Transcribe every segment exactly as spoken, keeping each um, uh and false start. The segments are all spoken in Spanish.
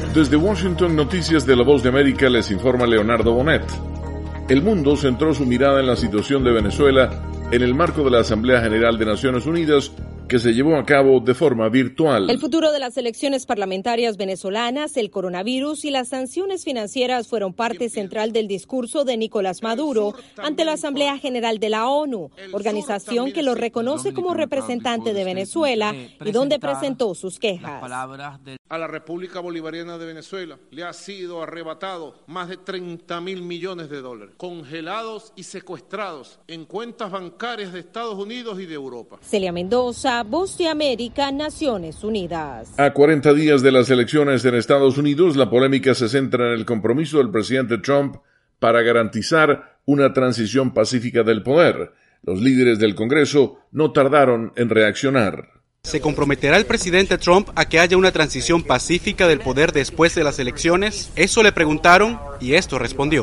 Desde Washington, Noticias de la Voz de América, les informa Leonardo Bonet. El mundo centró su mirada en la situación de Venezuela en el marco de la Asamblea General de Naciones Unidas, que se llevó a cabo de forma virtual. El futuro de las elecciones parlamentarias venezolanas, el coronavirus y las sanciones financieras fueron parte central del discurso de Nicolás Maduro ante la Asamblea General de la ONU, organización que lo reconoce como representante de Venezuela y donde presentó sus quejas. A la República Bolivariana de Venezuela le ha sido arrebatado más de treinta mil millones de dólares, congelados y secuestrados en cuentas bancarias de Estados Unidos y de Europa. Celia Mendoza, Voz de América, Naciones Unidas. A cuarenta días de las elecciones en Estados Unidos, la polémica se centra en el compromiso del presidente Trump para garantizar una transición pacífica del poder. Los líderes del Congreso no tardaron en reaccionar. ¿Se comprometerá el presidente Trump a que haya una transición pacífica del poder después de las elecciones? Eso le preguntaron y esto respondió.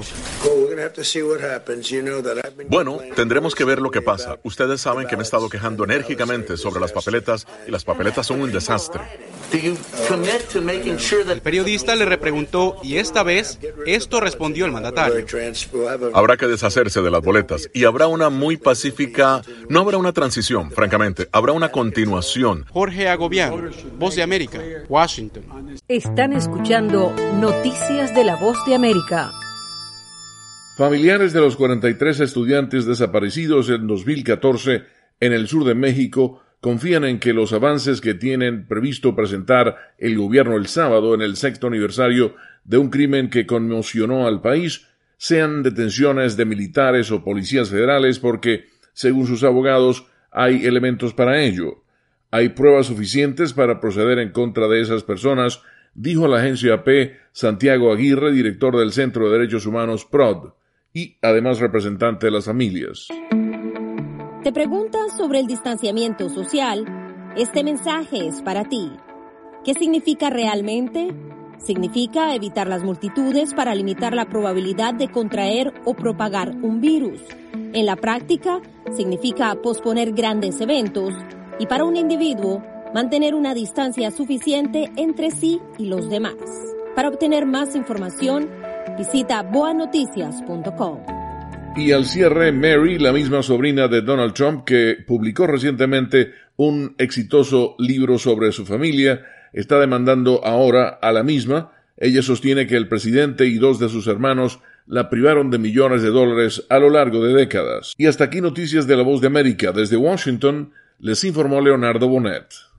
Bueno, tendremos que ver lo que pasa. Ustedes saben que me he estado quejando enérgicamente sobre las papeletas y las papeletas son un desastre. El periodista le repreguntó y esta vez esto respondió el mandatario. Habrá que deshacerse de las boletas y habrá una muy pacífica, no habrá una transición, francamente, habrá una continuación. Jorge Agobiano, Voz de América, Washington. Están escuchando Noticias de la Voz de América. Familiares de los cuarenta y tres estudiantes desaparecidos en dos mil catorce en el sur de México confían en que los avances que tienen previsto presentar el gobierno el sábado en el sexto aniversario de un crimen que conmocionó al país sean detenciones de militares o policías federales porque, según sus abogados, hay elementos para ello. Hay pruebas suficientes para proceder en contra de esas personas, dijo a la agencia A P Santiago Aguirre, director del Centro de Derechos Humanos P R O D, y además representante de las familias. ¿Te preguntas sobre el distanciamiento social? Este mensaje es para ti. ¿Qué significa realmente? Significa evitar las multitudes para limitar la probabilidad de contraer o propagar un virus. En la práctica, significa posponer grandes eventos y para un individuo, mantener una distancia suficiente entre sí y los demás. Para obtener más información, visita boa noticias punto com. Y al cierre, Mary, la misma sobrina de Donald Trump, que publicó recientemente un exitoso libro sobre su familia, está demandando ahora a la misma. Ella sostiene que el presidente y dos de sus hermanos la privaron de millones de dólares a lo largo de décadas. Y hasta aquí Noticias de la Voz de América. Desde Washington, les informó Leonardo Bonet.